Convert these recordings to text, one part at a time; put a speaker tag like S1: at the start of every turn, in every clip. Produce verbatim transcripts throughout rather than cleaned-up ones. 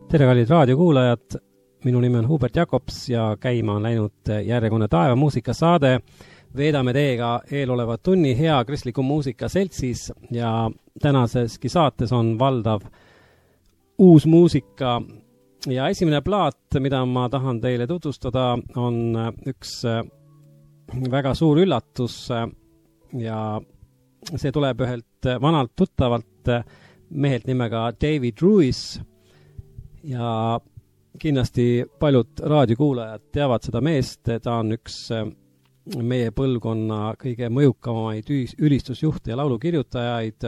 S1: Tere, kallid raadiokuulajad, minu nimi on Hubert Jakobs ja käima on läinud järjekordne Taeva muusikasaade. Veedame teiega eeloleva tunni hea kristliku muusika seltsis ja tänaseski saates on valdav uus muusika. Ja esimene plaat, mida ma tahan teile tutvustada, on üks väga suur üllatus ja see tuleb ühelt vanalt tuttavalt mehelt nimega David Ruiz. Ja kindlasti paljud raadiokuulajad teavad seda meest, ta on üks meie põlvkonna kõige mõjukamaid ülistusjuhte ja laulukirjutajaid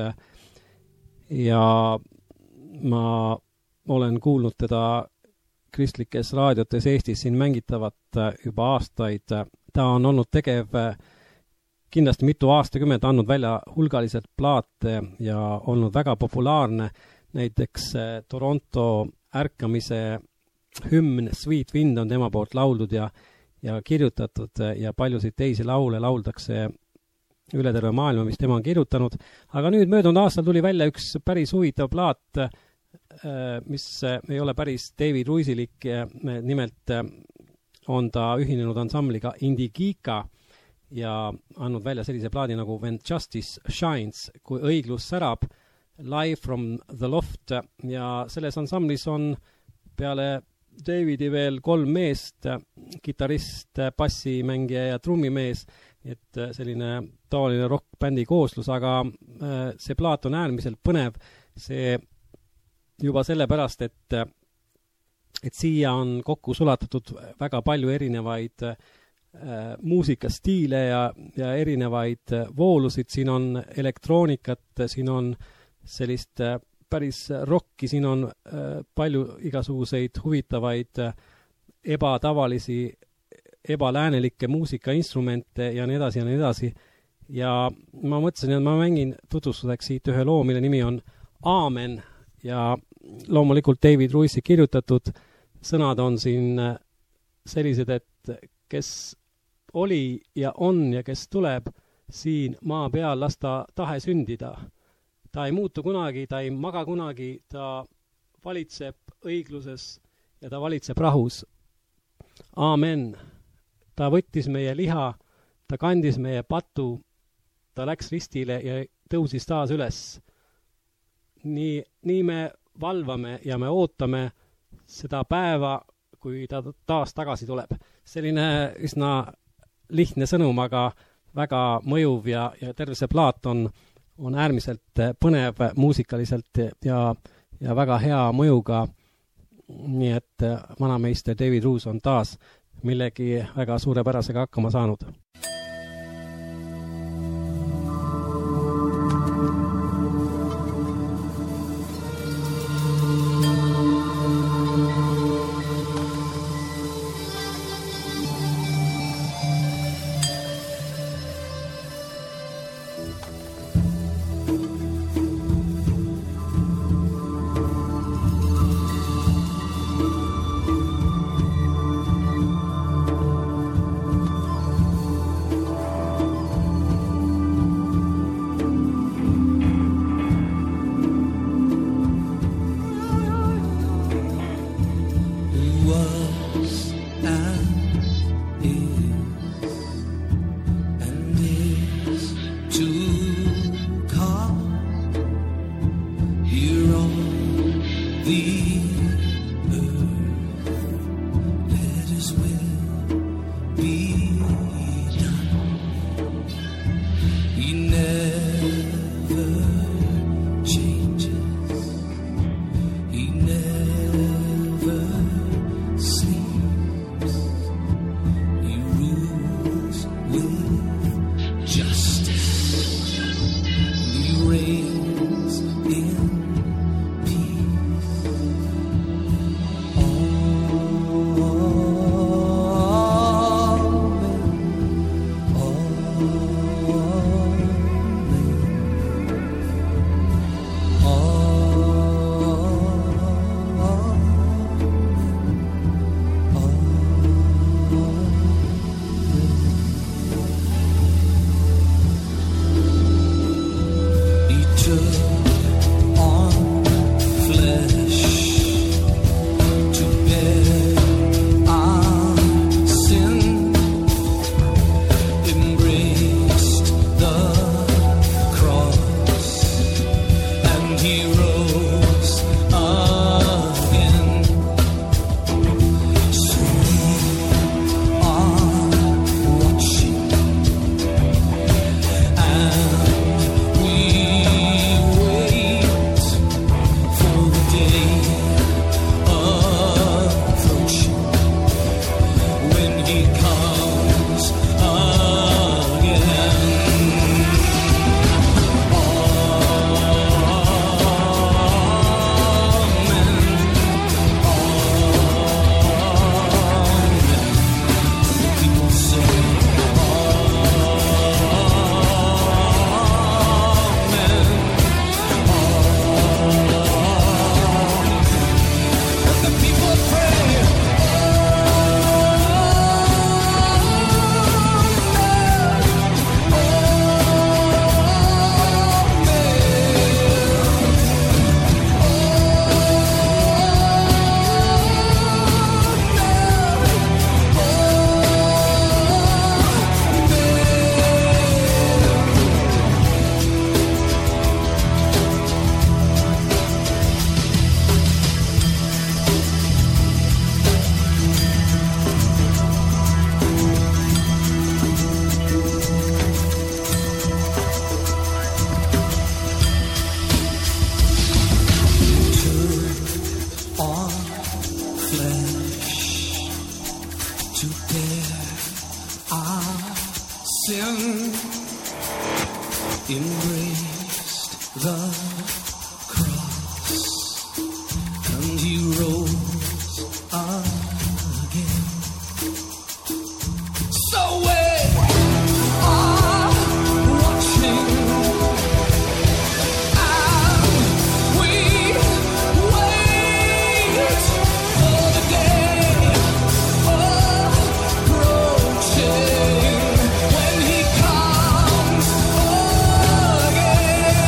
S1: ja ma olen kuulnud teda kristlikes raadiotes Eestis siin mängitavat juba aastaid. Ta on olnud tegev kindlasti mitu aastakümmet, andnud välja hulgaliselt plaate ja olnud väga populaarne, näiteks Toronto ärkamise hümn Sweet Wind on tema poolt lauldud ja, ja kirjutatud ja paljusid teisi laule lauldakse üle terve maailma, mis tema on kirjutanud. Aga nüüd möödunud aastal tuli välja üks päris huvitav plaat, mis ei ole päris David Ruizilik, nimelt on ta ühinenud ansambliga Indigika ja andnud välja sellise plaadi nagu When Justice Shines, kui õiglus särab, Live from the Loft ja selles ansamblis on peale Davidi veel kolm meest, kitarrist, bassimängija ja trummimees, et selline tavaline rock-bändi kooslus, aga see plaat on äärmiselt põnev, see juba sellepärast, et, et siia on kokku sulatatud väga palju erinevaid muusikastiile ja, ja erinevaid voolusid, siin on elektroonikat, siin on sellist päris rocki, siin on palju igasuguseid huvitavaid ebatavalisi, ebalaänelikke muusikainstrumente ja nii edasi ja nii edasi. Ja ma mõtlesin, et ma mängin tutvustuseks siit ühe loo, mille nimi on Aamen ja loomulikult David Ruizi kirjutatud sõnad on siin sellised, et kes oli ja on ja kes tuleb siin maa peal, las ta tahe sündida. Ta ei muutu kunagi, ta ei maga kunagi, ta valitseb õigluses ja ta valitseb rahus. Aamen. Ta võttis meie liha, ta kandis meie patu, ta läks ristile ja tõusis taas üles. Nii, nii me valvame ja me ootame seda päeva, kui ta taas tagasi tuleb. Selline üsna lihtne sõnum, aga väga mõjuv ja, ja terve see plaat on on äärmiselt põnev muusikaliselt ja, ja väga hea mõjuga. Nii et vanameister David Ruiz on taas millegi väga suurepärasega hakkama saanud.
S2: He reigns in peace. flesh to bear our sin, embraced the cross, and he rose again. So we are watching, and we wait for the day approaching when he comes again.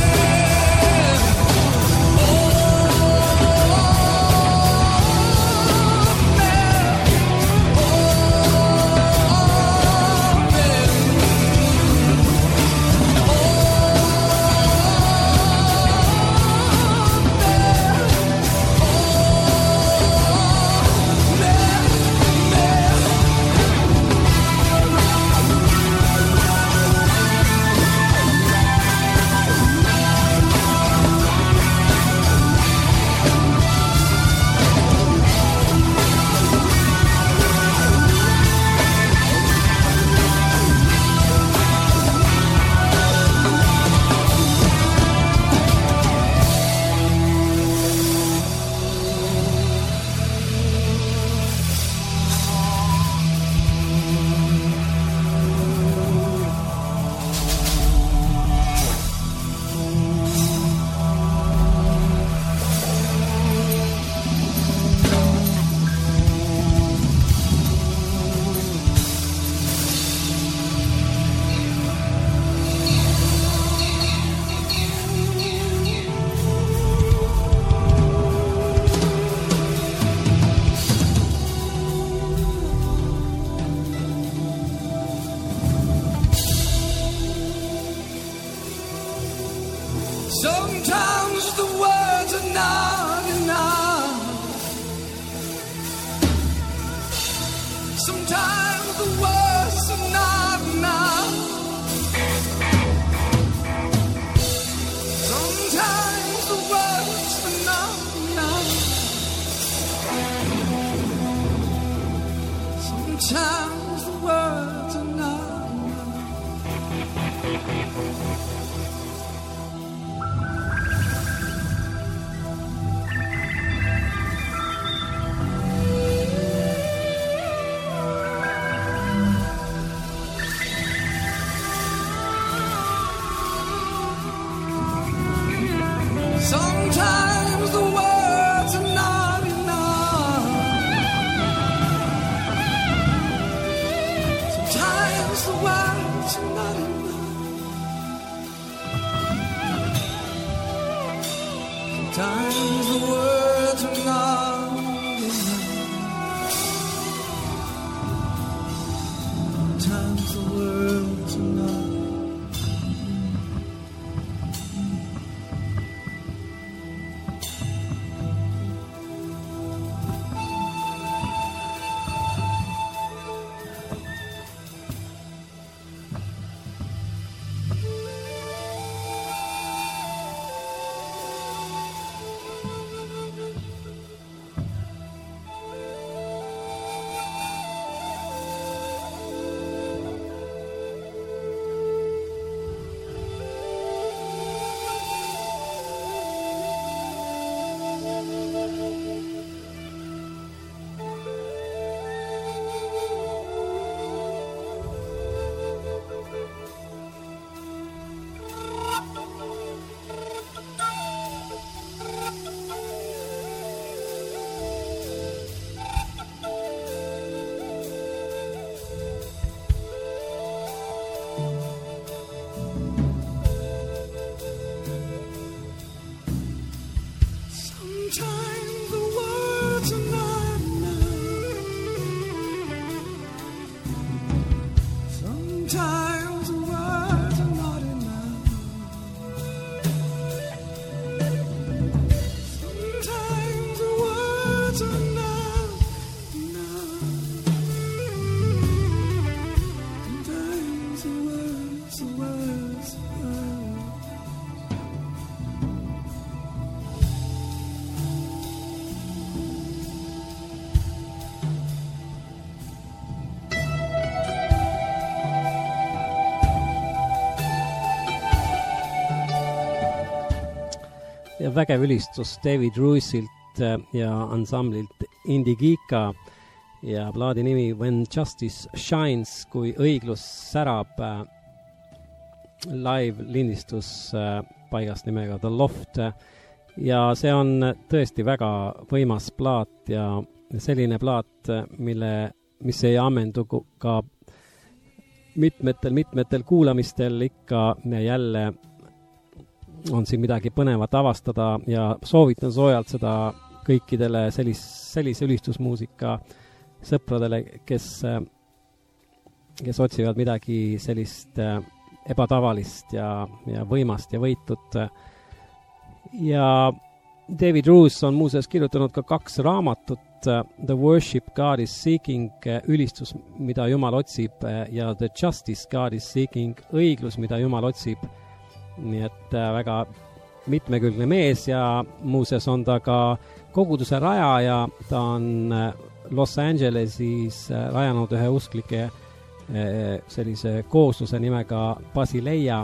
S2: Sometimes the words are not enough. Sometimes the words are not enough. Sometimes the words are not enough. Sometimes the words are not enough. Sometimes the words are not enough. Sometimes the words are not enough. Sometimes the words are not enough. Sometimes the words are not.
S1: vägev ülistus David Ruissilt ja ansamblilt Indigika ja plaadi nimi When Justice Shines, kui õiglus särab, live lindistus paigast nimega The Loft. Ja see on tõesti väga võimas plaat ja selline plaat, mille, mis ei ammendu ka mitmetel, mitmetel kuulamistel ikka jälle on siin midagi põnevat avastada ja soovitan soojalt seda kõikidele sellis, sellise ülistusmuusika sõpradele, kes, kes otsivad midagi sellist ebatavalist ja, ja võimast ja võitut. Ja David Roos on muuseas kirjutanud ka kaks raamatut, The Worship God is Seeking, ülistus, mida Jumal otsib, ja The Justice God is Seeking, õiglus, mida Jumal otsib. Nii et väga mitmekülgne mees ja muuseas on ta ka koguduse rajaja, ta on Los Angelesis rajanud ühe usklike sellise koosluse nimega Basileia.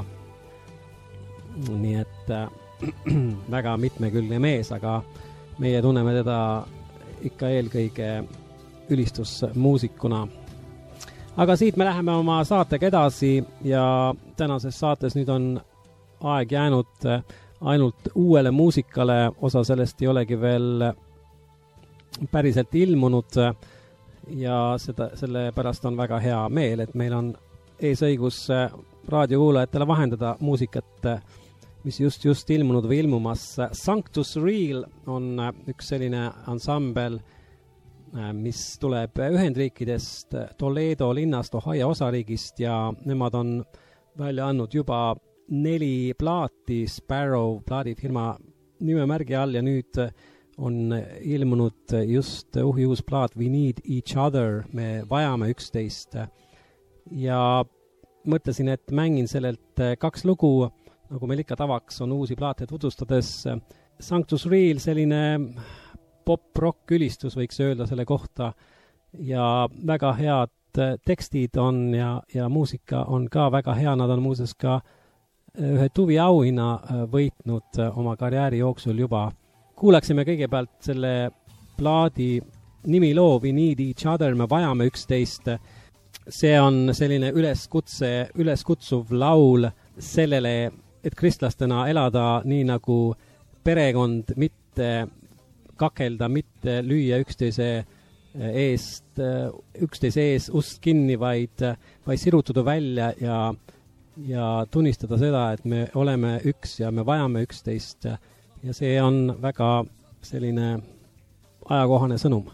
S1: Nii et väga mitmekülgne mees, aga meie tunneme teda ikka eelkõige ülistusmuusikuna. Aga siit me läheme oma saatega edasi ja tänases saates nüüd on aeg jäänud ainult uuele muusikale, osa sellest ei olegi veel päriselt ilmunud ja seda, selle pärast on väga hea meel, et meil on eesõigus raadiokuulajatele vahendada muusikat, mis just just ilmunud või ilmumas. Sanctus Real on üks selline ansambel, mis tuleb Ühendriikidest, Toledo linnast, Ohio osariigist ja nemad on välja andnud juba neli plaati Sparrow plaadifirma nimemärgi all ja nüüd on ilmunud just uhi uus plaat We Need Each Other, me vajame üksteist. Ja mõtlesin, et mängin sellelt kaks lugu, nagu meil ikka tavaks on uusi plaate tutvustades. Sanctus Real, selline pop-rock ülistus võiks öelda selle kohta ja väga head tekstid on ja, ja muusika on ka väga hea, nad on muuseas ka ühe tuvi auhinna võitnud oma karjääri jooksul juba. Kuulaksime kõigepealt selle plaadi nimiloo We Need Each Other, me vajame üksteist. See on selline üleskutse, üleskutsuv laul sellele, et kristlastena elada nii nagu perekond, mitte kakelda, mitte lüüa üksteise eest, üksteise ees ust kinni, vaid, vaid sirutuda välja ja ja tunnistada seda, et me oleme üks ja me vajame üksteist ja see on väga selline ajakohane sõnum.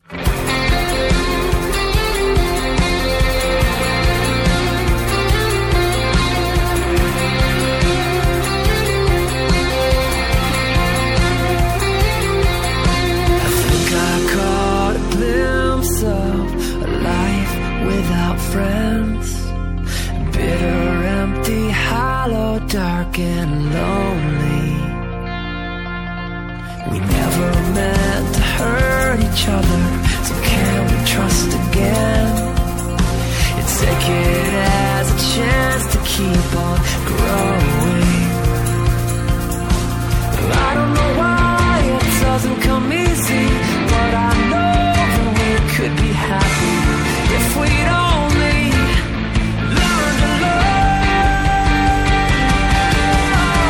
S1: I think I caught a glimpse of a life without friends, bitter, empty, hollow, dark and lonely. We never meant to hurt each other, so can we trust again? And take it as a chance to keep on growing. I don't know why it doesn't come easy, but I know that we could be happy if we'd only learn to love.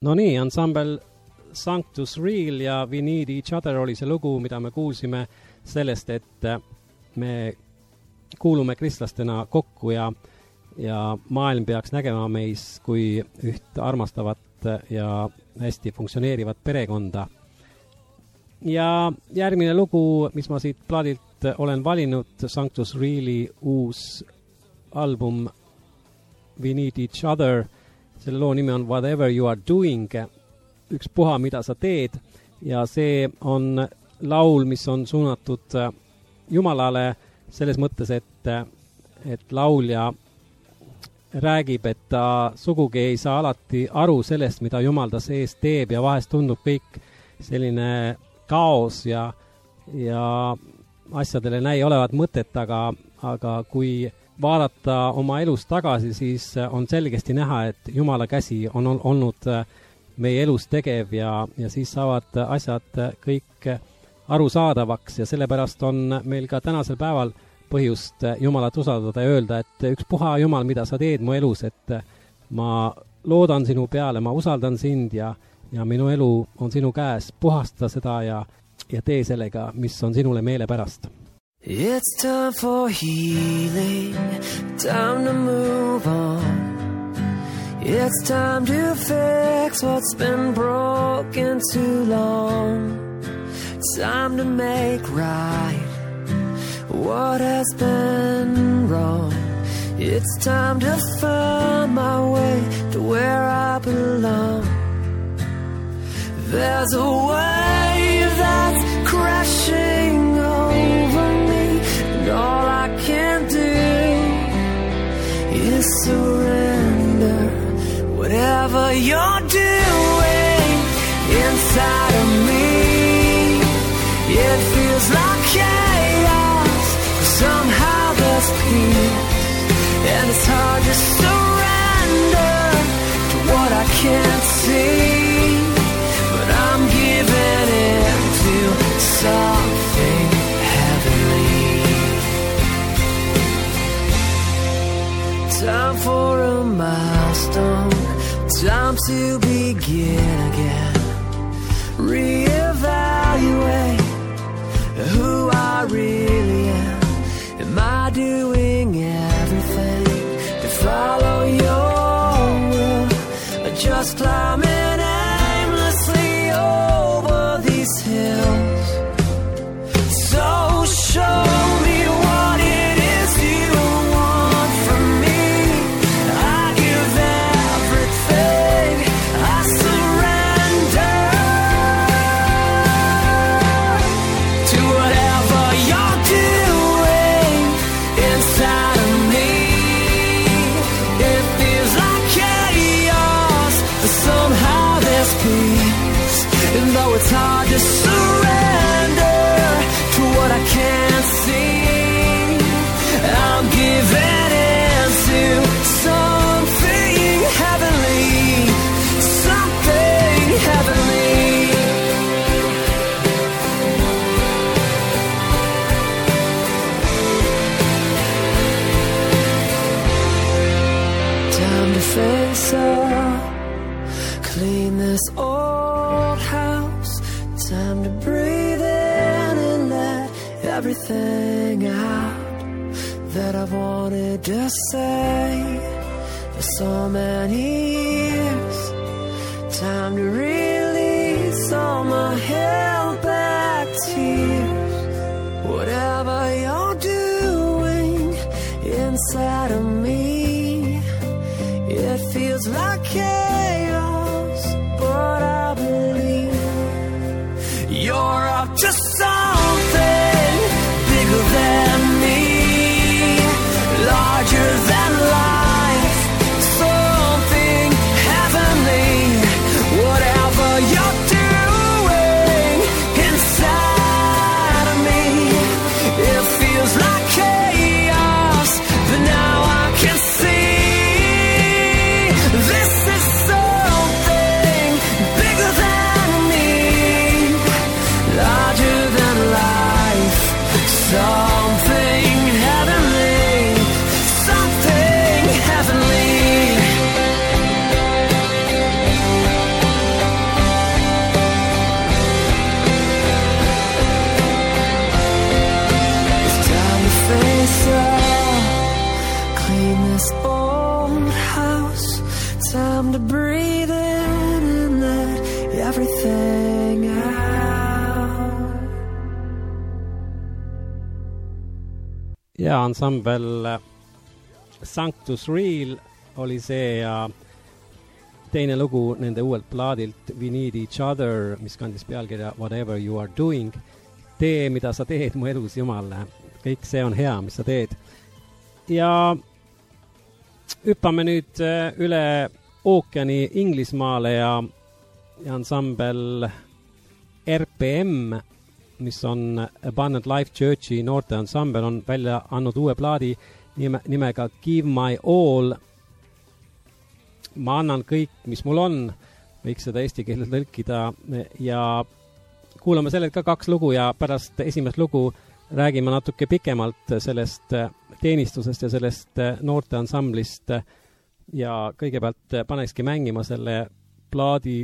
S1: no nii, ansambel Sanctus Real ja We Need Each Other oli see lugu, mida me kuulsime sellest, et me kuulume kristlastena kokku ja, ja maailm peaks nägema meis kui üht armastavat ja hästi funktsioneerivat perekonda. Ja järgmine lugu, mis ma siit plaadilt olen valinud, Sanctus Reali uus album We Need Each Other, selle loo nimi on Whatever You Are Doing, üks puha, mida sa teed, ja see on laul, mis on suunatud Jumalale selles mõttes, et, et laulja räägib, et ta sugugi ei saa alati aru sellest, mida Jumal ta sees teeb ja vahest tundub kõik selline kaos ja, ja asjadele näi olevat mõtet, aga, aga kui vaadata oma elus tagasi, siis on selgesti näha, et Jumala käsi on olnud meie elus tegev ja, ja siis saavad asjad kõik arusaadavaks ja sellepärast on meil ka tänasel päeval põhjust Jumalat usaldada ja öelda, et üks puha Jumal, mida sa teed mu elus, et ma loodan sinu peale, ma usaldan sind ja, ja minu elu on sinu käes, puhasta seda ja, ja tee sellega, mis on sinule meelepärast.
S3: It's time for healing, time to move on. It's time to fix what's been broken too long. Time to make right what has been wrong. It's time to find my way to where I belong. There's a wave that's crashing over me, and all I can do is surrender. Whatever you're doing inside of me, it feels like chaos. Somehow there's peace, and it's hard to surrender to what I can't see. But I'm giving in to something heavenly. Time for a milestone, time to begin again. Reevaluate who I really am. Am I doing everything to follow your will, or just climbing aimlessly over these hills? So show me what it is you want from me. I give everything, I surrender to whatever you're doing inside of me. It feels like chaos, but somehow there's peace. And though it's hard to surrender to what I can't see, I'm giving in to something heavenly, something heavenly. Time to face up, clean this old house. Time to breathe in and let everything out that I've wanted to say for so many years. Time to release all my held back tears. Whatever you're doing inside of me, it feels like chaos, but I believe you're up to something bigger than me, larger than life, something heavenly. Whatever you're doing inside of me, it feels like chaos, but now I can see this is something bigger than me, larger than
S1: ja ansambel Sanctus Real oli see ja teine lugu nende uuelt plaadilt We Need Each Other, mis kandis pealkirja Whatever You Are Doing. Tee, mida sa teed mu elus, Jumal. Kõik see on hea, mis sa teed. Ja hüppame nüüd üle ookeani Inglismaale ja, ja ansambel R P M, mis on Abundant Life Churchi noorte ansambel, on välja andnud uue plaadi nime, nimega Give My All. Ma annan kõik, mis mul on, võiks seda eesti keeles tõlkida ja kuulame sellelt ka kaks lugu ja pärast esimest lugu räägime natuke pikemalt sellest teenistusest ja sellest noorte ansamblist ja kõigepealt panekski mängima selle plaadi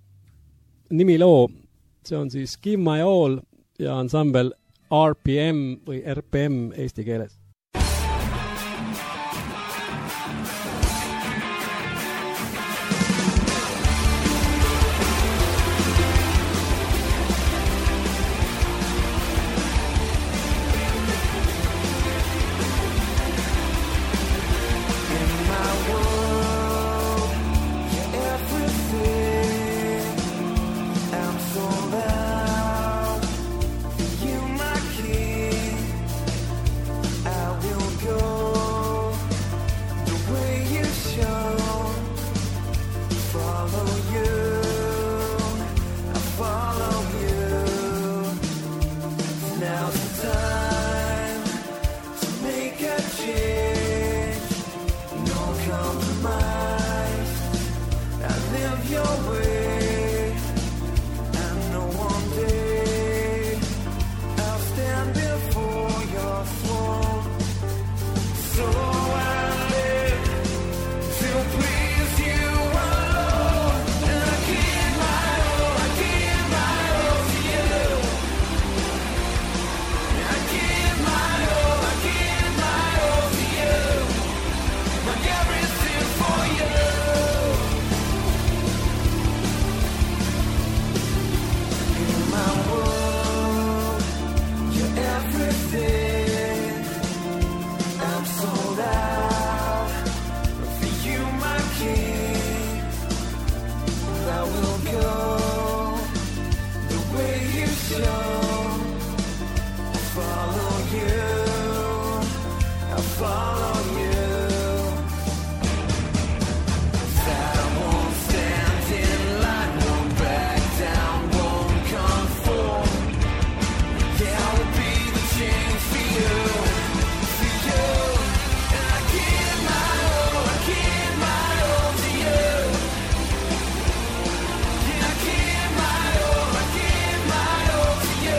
S1: nimiloo. See on siis Give My All ja ansambel R P M või R P M eesti keeles.
S2: Yeah.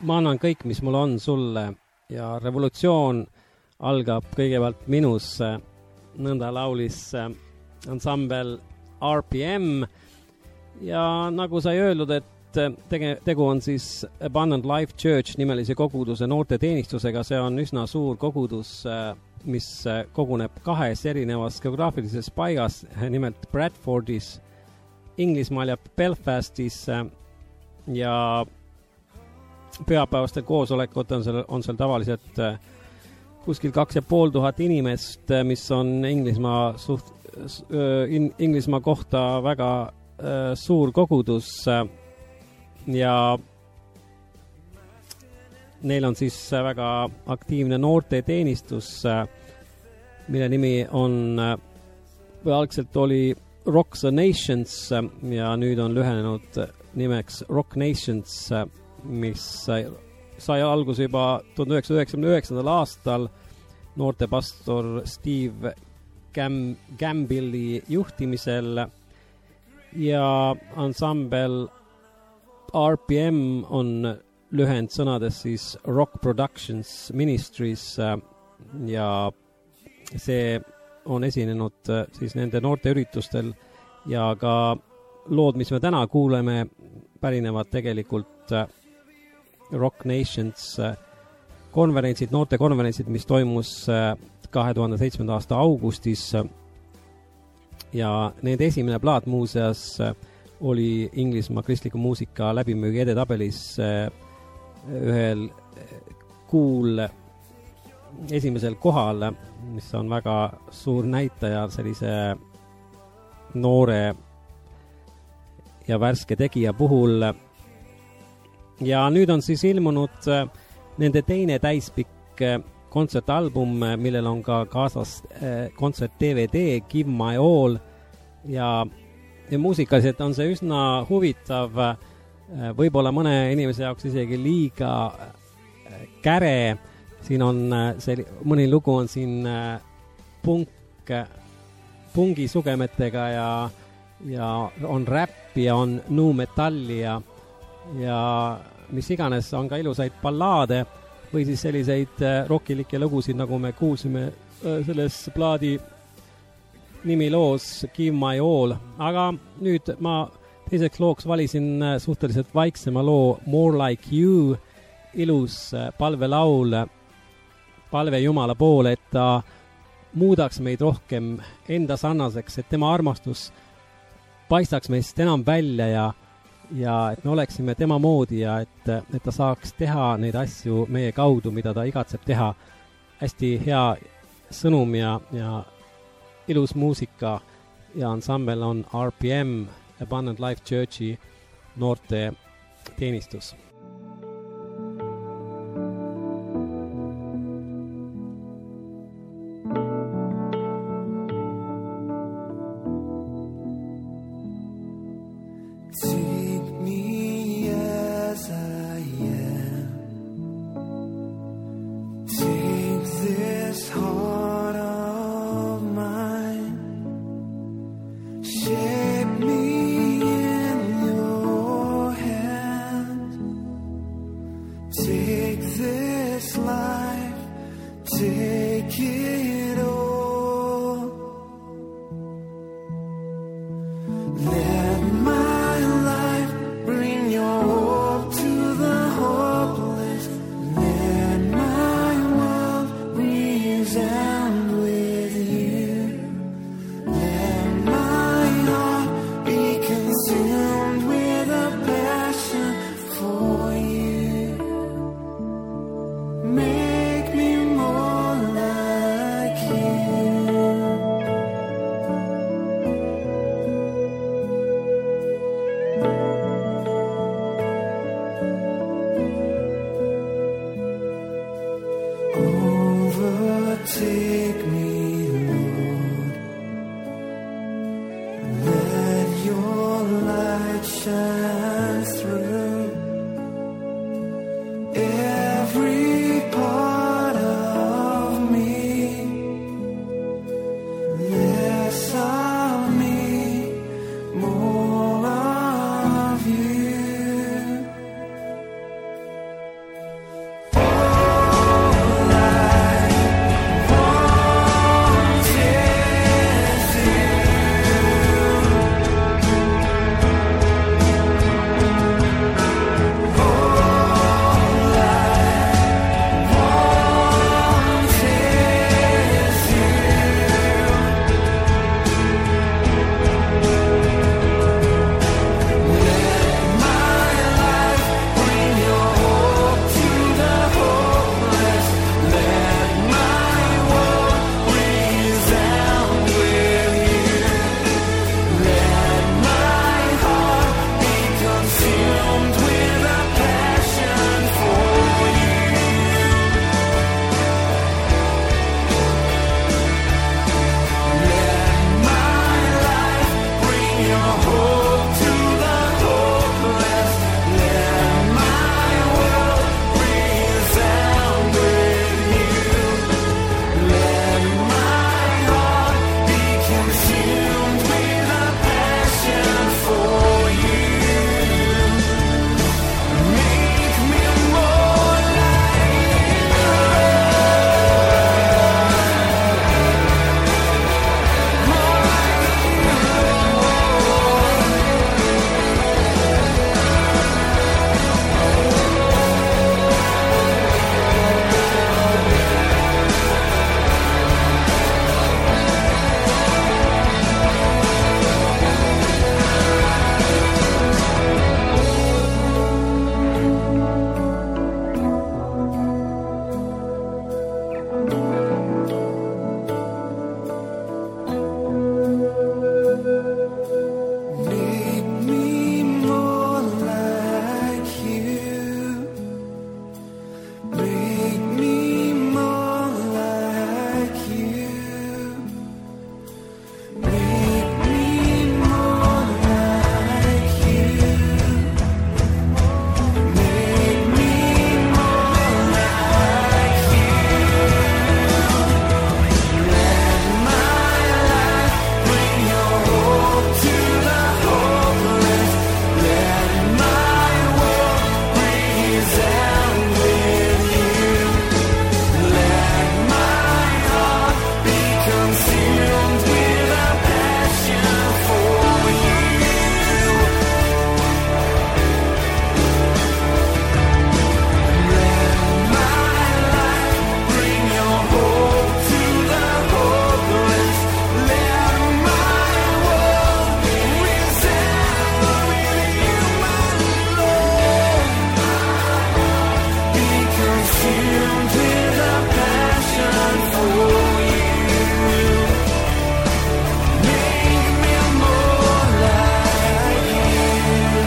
S1: ma annan kõik, mis mul on sulle ja revolutsioon algab kõigepealt minus, nõnda laulis ansambel R P M ja nagu sai öeldud, et tege, tegu on siis Abundant Life Church nimelise koguduse noorte teenistusega. See on üsna suur kogudus, mis koguneb kahes erinevas geograafilises paigas, nimelt Bradfordis Inglismaal ja Belfastis ja pühapäevastel koosolekut on seal, on seal tavaliselt kuskil kaks ja pool tuhat inimest, mis on Inglismaa suht, in, Inglismaa kohta väga uh, suur kogudus ja neil on siis väga aktiivne noorte teenistus, mille nimi on, või algselt oli Rock the Nations ja nüüd on lühenenud nimeks Rock Nations, mis sai, sai alguse juba tuhande üheksasaja üheksakümne üheksandal aastal noortepastor Steve Gam, Gambilli juhtimisel ja ansambel R P M on lühend sõnades siis Rock Productions Ministries ja see on esinenud siis nende noorte üritustel ja ka lood, mis me täna kuuleme, pärinevad tegelikult Rock Nations konverentsid, noorte konverentsid, mis toimus kahe tuhande seitsmenda aasta augustis ja nende esimene plaat muuseas oli Inglismaa kristliku muusika läbimüügi edetabelis ühel kuul esimesel kohal, mis on väga suur näitaja sellise noore ja värske tegija puhul. Ja nüüd on siis ilmunud nende teine täispikk kontsertalbum, millel on ka kaasas kontsert D V D Give My All ja ja muusikaliselt on see üsna huvitav, võib-olla mõne inimese jaoks isegi liiga käre. Siin on see, mõni lugu on siin punk, pungi sugemetega ja, ja on räppi ja on nu metalli ja, ja mis iganes, on ka ilusaid ballaade või siis selliseid rockilikke lugusid, nagu me kuulsime selles plaadi nimi loos Give My All, aga nüüd ma teiseks looks valisin suhteliselt vaiksema loo More Like You, ilus palvelaul, palve Jumala poole, et ta muudaks meid rohkem enda sarnaseks, et tema armastus paistaks meist enam välja ja, ja et me oleksime tema moodi ja et, et ta saaks teha neid asju meie kaudu, mida ta igatseb teha. Hästi hea sõnum ja, ja ilus muusika ja ansambel on R P M, Abundant Life Churchi noorte teenistus.
S3: consumed with a passion for you. Make me more like you.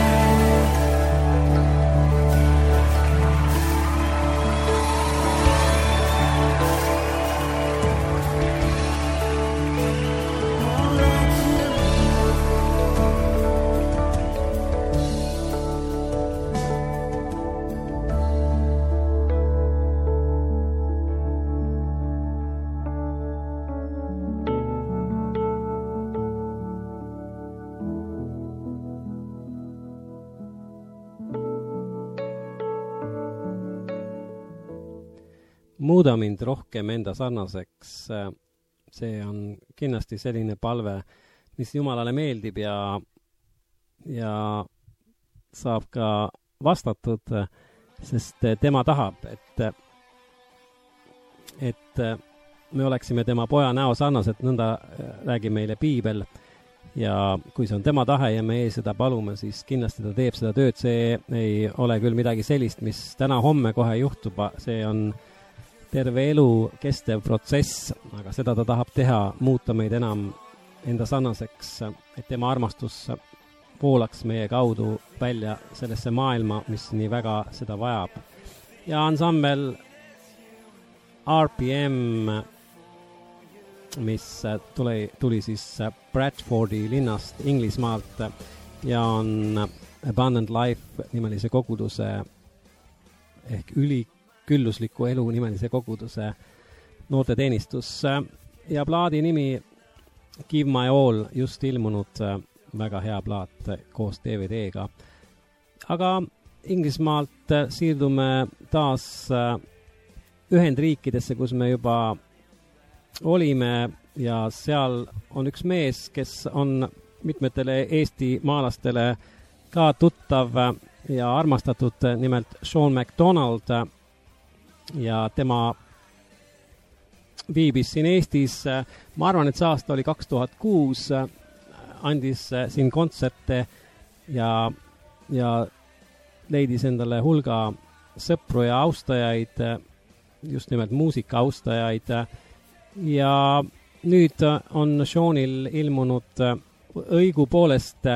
S1: Muuda mind rohkem enda sarnaseks. See on kindlasti selline palve, mis Jumalale meeldib ja, ja saab ka vastatud, sest tema tahab, et, et me oleksime tema poja näo sarnased, nõnda räägib meile piibel. Ja kui see on tema tahe ja me seda palume, siis kindlasti ta teeb seda tööd. See ei ole küll midagi sellist, mis täna homme kohe juhtub, see on terve elu kestev protsess, aga seda ta tahab teha, muuta meid enam enda sarnaseks, et tema armastus voolaks meie kaudu välja sellesse maailma, mis nii väga seda vajab. Ja ansambel R P M, mis tuli, tuli siis Bradfordi linnast Inglismaalt ja on Abundant Life nimelise koguduse ehk üli küllusliku elu nimelise koguduse noorteteenistus ja plaadi nimi Give My All, just ilmunud väga hea plaat koos D V D-ga. Aga Inglismaalt siirdume taas Ühendriikidesse, kus me juba olime ja seal on üks mees, kes on mitmetele Eesti maalastele ka tuttav ja armastatud, nimelt Sean MacDonald. Ja tema viibis siin Eestis, ma arvan, et see aasta oli kaks tuhat kuus, andis siin kontserte ja, ja leidis endale hulga sõpru ja austajaid, just nimelt muusika austajaid. Ja nüüd on Seanil ilmunud, õigupoolest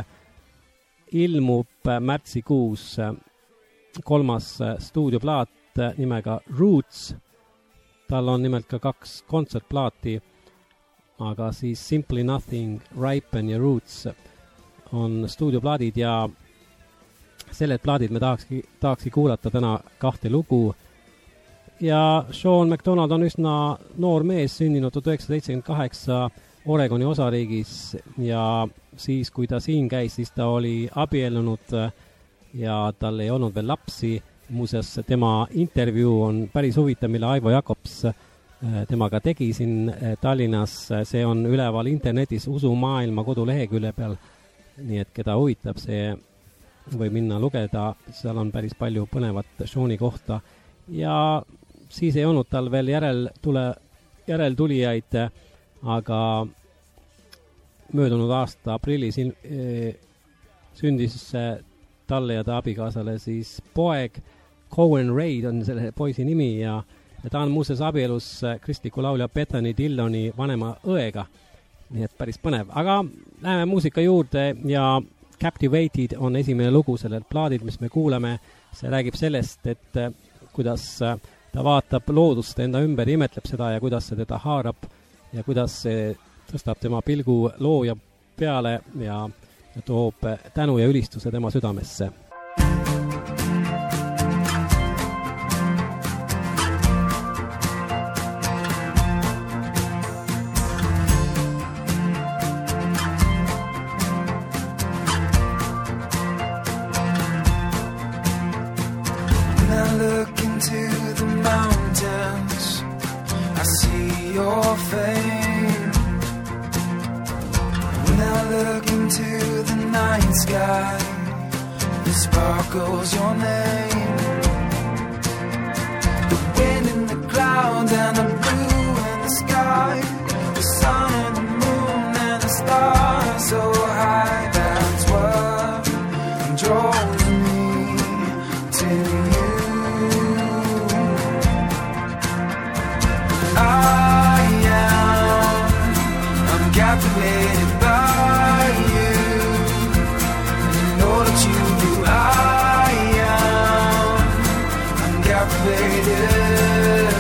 S1: ilmub märtsikuus kolmas stuudioplaat nimega Roots. Tal on nimelt ka kaks kontsertplaati, aga siis Simply Nothing, Ripen ja Roots on stuudioplaadid ja selled plaadid me tahakski, tahakski kuulata täna kahte lugu. Ja Sean MacDonald on üsna noor mees, sündinud tuhat üheksasada seitsekümmend kaheksa Oregoni osariigis ja siis, kui ta siin käis, siis ta oli abiellunud ja tal ei olnud veel lapsi. Muuseas, tema intervjuu on päris huvitav, mille Aivo Jakobs temaga tegi siin Tallinnas. See on üleval internetis Usumaailma kodulehekülje peal, nii et keda huvitab, see võib minna lugeda. Seal on päris palju põnevat Seani kohta ja siis ei olnud tal veel järel tule, järeltulijaid, aga möödunud aasta aprillis e, sündis talle ja ta abikaasale siis poeg. Cohen Reid on selle poisi nimi ja, ja ta on muuseas abielus kristliku laulja Bethany Dilloni vanema õega. Nii et päris põnev. Aga läheme muusika juurde ja Captivated on esimene lugu sellelt plaadid, mis me kuuleme. See räägib sellest, et kuidas ta vaatab loodust enda ümber, imetleb seda ja kuidas see teda haarab ja kuidas see tõstab tema pilgu looja peale ja, ja toob tänu ja ülistuse tema südamesse.
S2: Sparkles your name. The wind in the clouds and the blue in the sky, the sun and the moon and the stars so high. That's what draws me to you. captivated.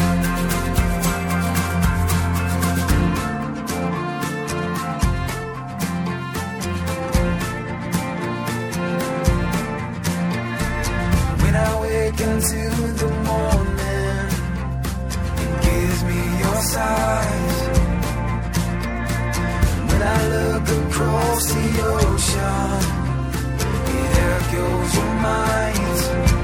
S2: When I wake into the morning, it gives me your size. When I look across the ocean, it echoes your mind.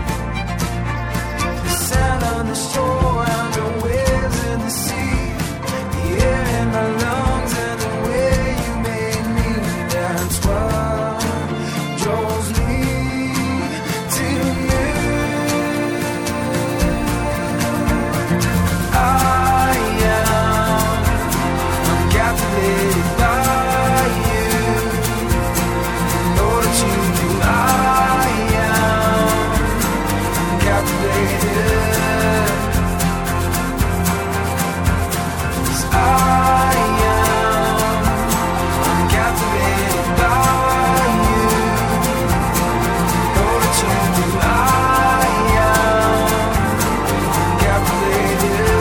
S2: The sound on the shore and the waves in the sea, the air in my lungs and the way you made me. That's what draws me to you. I am, I'm captivated by you. Know that you do. I am, I'm captivated. 'Cause I am, I'm captivated by you. Know that you do. I am, I'm captivated.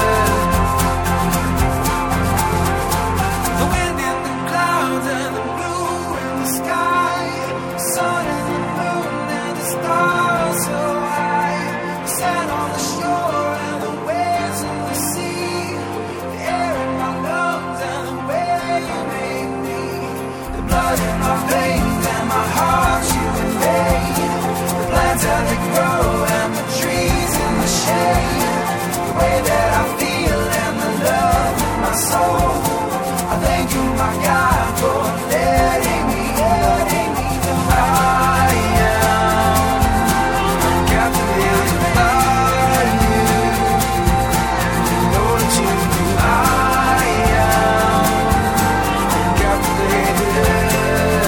S2: The wind in the clouds and the blue in the sky, the sun and the moon and the stars so high, the sand on the shore and the waves in the sea, the air in my lungs and the way you make me, the blood in my veins and my heart you invade, the plants as they grow and the trees in the shade, the way that I feel and the love in my soul. I thank you, my God, for letting me, letting me know I am, I'm captivated by you. Know that you do. I am, I'm captivated.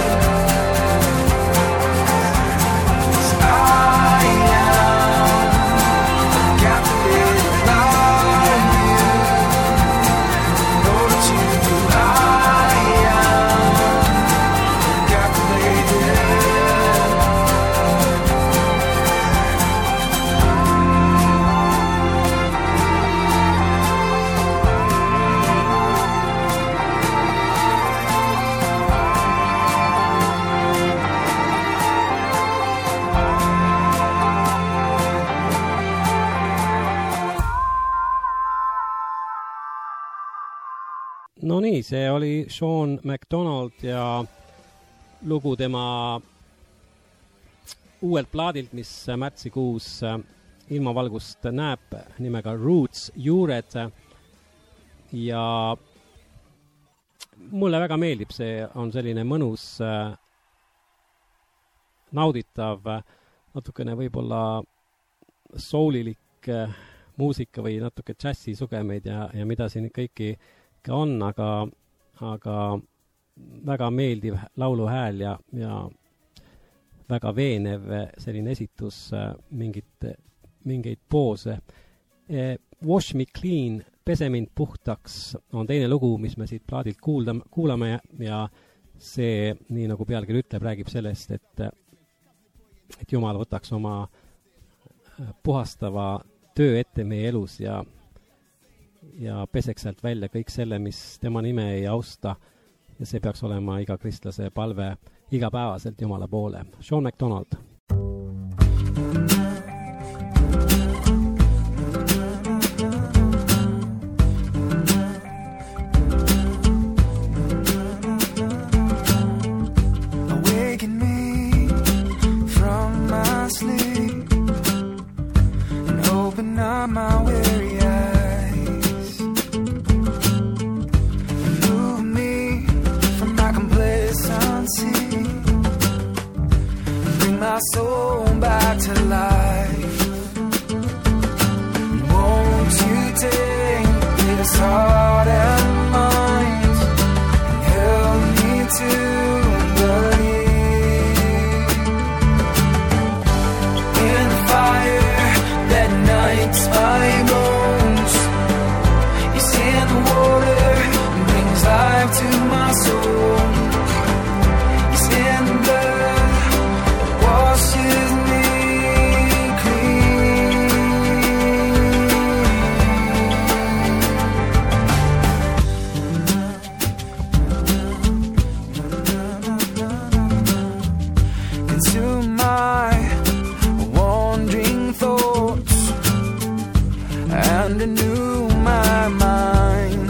S2: 'Cause I am, I'm captivated by you. Know that you do. I am, I'm captivated.
S1: no nii, see oli Sean McDonald ja lugu tema uuelt plaadilt, mis märtsikuus ilmavalgust näeb, nimega Roots Juured. Ja mulle väga meeldib, see on selline mõnus, nauditav, natukene võib-olla soulilik muusika või natuke džässi sugemeid ja, ja mida siin kõiki ka on, aga, aga väga meeldiv lauluhääl ja, ja väga veenev selline esitus, mingit, mingeid poose. Wash Me Clean, Pese mind puhtaks on teine lugu, mis me siit plaadilt kuulda, kuulame ja see, nii nagu pealkiri ütleb, räägib sellest, et, et Jumal võtaks oma puhastava töö ette meie elus ja ja peseks sealt välja kõik selle, mis tema nime ei austa, ja see peaks olema iga kristlase palve igapäevaselt Jumala poole. Sean McDonald.
S2: Awaken me from my sleep and open up my weary eyes. Bring my soul back to life. Won't you take this heart and mind and help me to believe in the fire that ignites my bones. Yes, in the water brings life to my soul. Yes, in the blood washes me. and renew my mind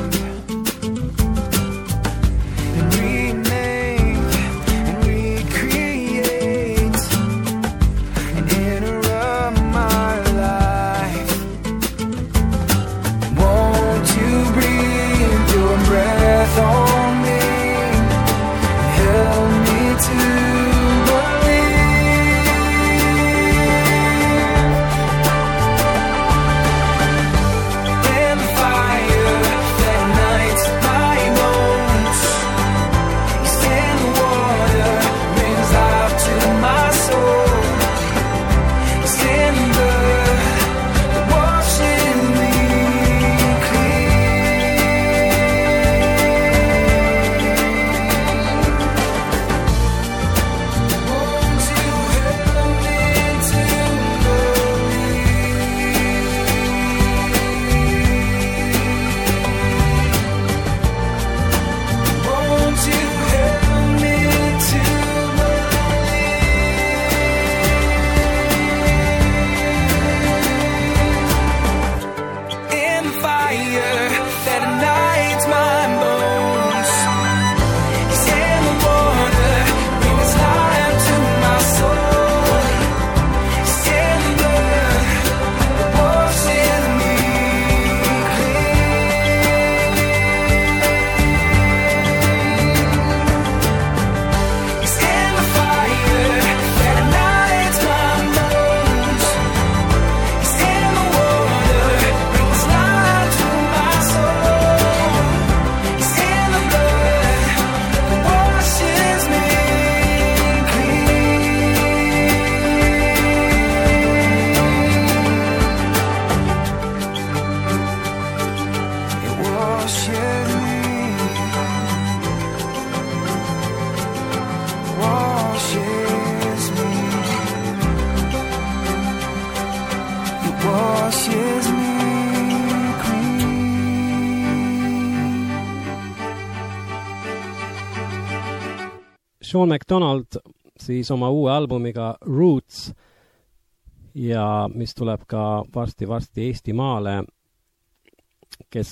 S2: and remake and recreate and interrupt my life. Won't you breathe your breath on me, help me to
S1: Sean McDonald siis oma uue albumiga Roots ja mis tuleb ka varsti-varsti Eestimaale, kes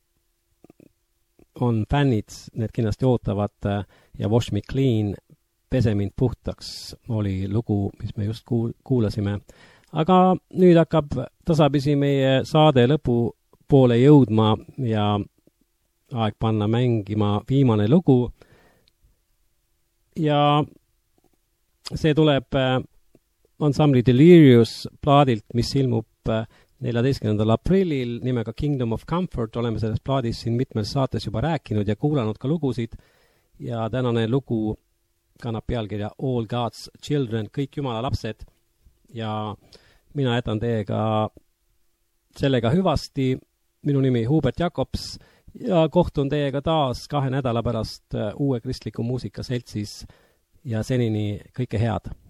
S1: on fännid, need kindlasti ootavad ja Wash Me Clean, Pese mind puhtaks oli lugu, mis me just kuul- kuulasime. Aga nüüd hakkab tasapisi meie saade lõpu poole jõudma ja aeg panna mängima viimane lugu. Ja see tuleb ansambli Delirious plaadilt, mis ilmub neljateistkümnendal aprillil nimega Kingdom of Comfort. Oleme sellest plaadist siin mitmel saates juba rääkinud ja kuulanud ka lugusid. Ja tänane lugu kannab pealkirja All God's Children, kõik Jumala lapsed. Ja mina jätan teiega sellega hüvasti. Minu nimi Hubert Jakobs. Ja kohtun teiega taas kahe nädala pärast uue kristliku muusika seltsis ja senini kõike head.